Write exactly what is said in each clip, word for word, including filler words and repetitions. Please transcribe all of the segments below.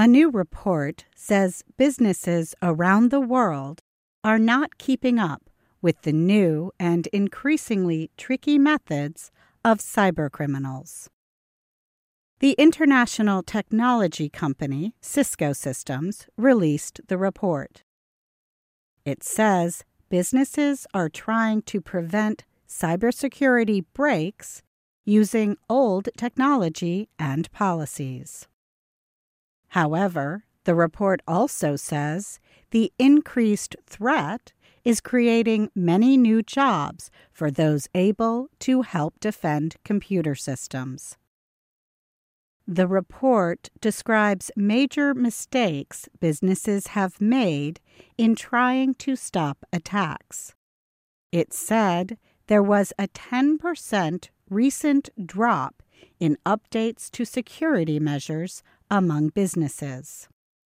A new report says businesses around the world are not keeping up with the new and increasingly tricky methods of cybercriminals. The international technology company Cisco Systems released the report. It says businesses are trying to prevent cybersecurity breaks using old technology and policies. However, the report also says the increased threat is creating many new jobs for those able to help defend computer systems. The report describes major mistakes businesses have made in trying to stop attacks. It said there was a ten percent recent drop in updates to security measures among businesses.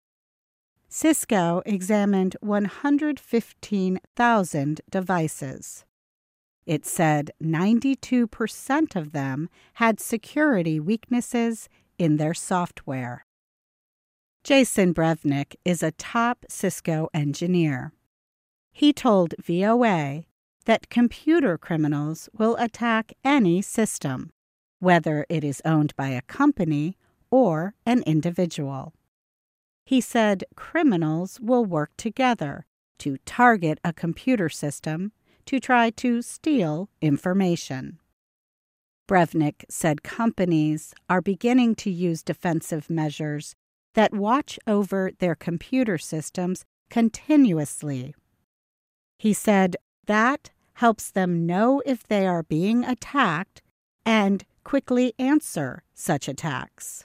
Cisco examined one hundred fifteen thousand devices. It said ninety-two percent of them had security weaknesses in their software. Jason Brevnick is a top Cisco engineer. He told V O A that computer criminals will attack any system, whether it is owned by a company or an individual. He said criminals will work together to target a computer system to try to steal information. Brevnick said companies are beginning to use defensive measures that watch over their computer systems continuously. He said that helps them know if they are being attacked and quickly answer such attacks.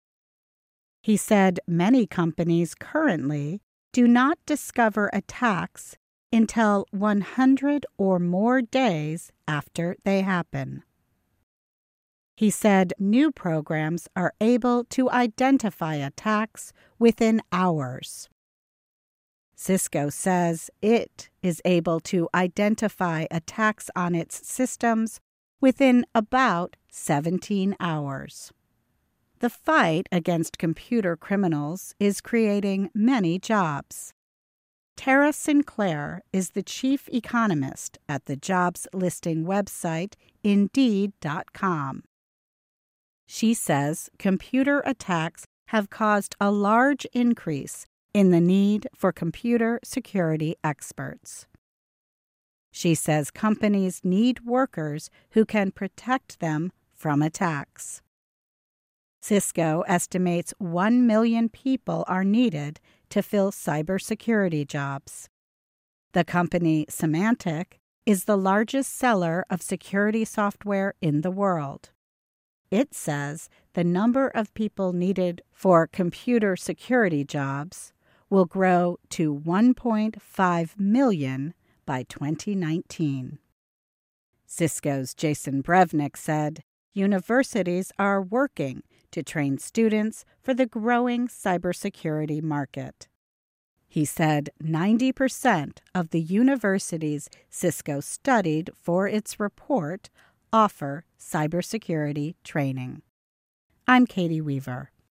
He said many companies currently do not discover attacks until one hundred or more days after they happen. He said new programs are able to identify attacks within hours. Cisco says it is able to identify attacks on its systems within about seventeen hours. The fight against computer criminals is creating many jobs. Tara Sinclair is the chief economist at the jobs listing website Indeed dot com. She says computer attacks have caused a large increase in the need for computer security experts. She says companies need workers who can protect them from attacks. Cisco estimates one million people are needed to fill cybersecurity jobs. The company Symantec is the largest seller of security software in the world. It says the number of people needed for computer security jobs will grow to one point five million by twenty nineteen. Cisco's Jason Brevnick said universities are working to train students for the growing cybersecurity market. He said ninety percent of the universities Cisco studied for its report offer cybersecurity training. I'm Katie Weaver.